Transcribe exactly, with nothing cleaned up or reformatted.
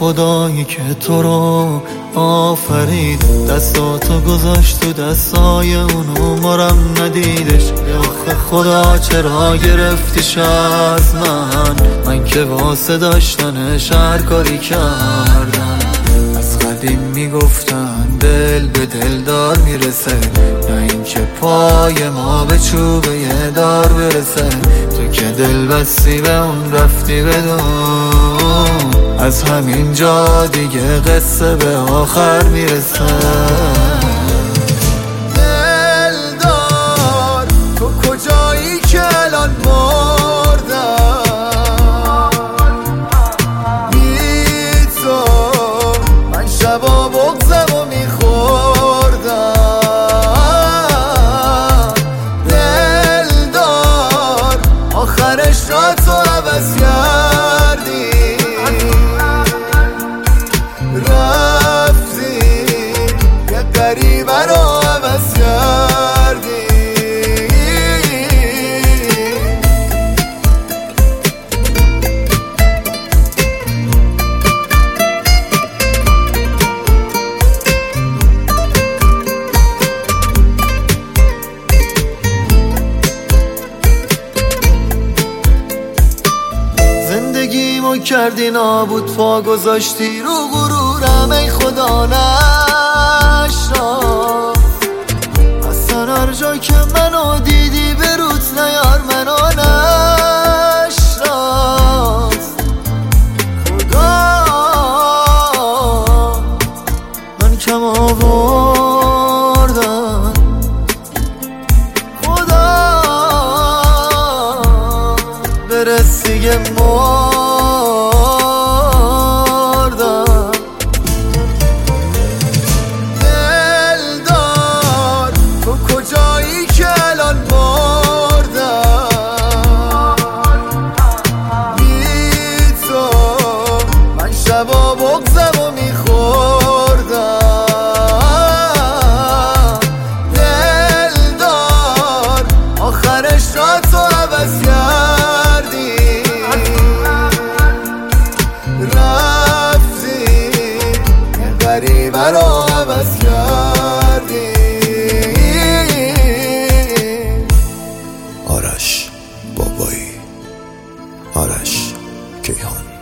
خدایی که تو رو آفرید، دستاتو گذاشت تو دستای اونو مارم ندیدش. آخه خدا چرا گرفتیش از من، من که واسه داشتنش هر کاری کردم. از قدیم میگفتن دل به دلدار میرسه، نه این که پای ما به چوبه یه دار برسه. تو که دل بستی به اون رفتی بدون، از همین جا دیگه قصه به آخر میرسه. دلدار تو کجایی که الان مردم، بی تو من شبا بغزم و میخوردم. دلدار آخرش را تو عوض کردی، رفتی یه غریبه رو عوض کردی. زندگیمو کردی نابود، پا گذاشتی رو غرورم، ای خدا نشنا. اصلا هر جا که منو دیدی به روت نیار منو نشناس. خدا من کم آوردم، خدا برس دیگه مردم. دلدار تو کجایی که الان مردم، بی تو من شبا بغزم و میخوردم. دلدار آخرش را تو عوض کردی، رفتی یه غریبه رو عوض کردی. آرش بابایی، آرش کیهان.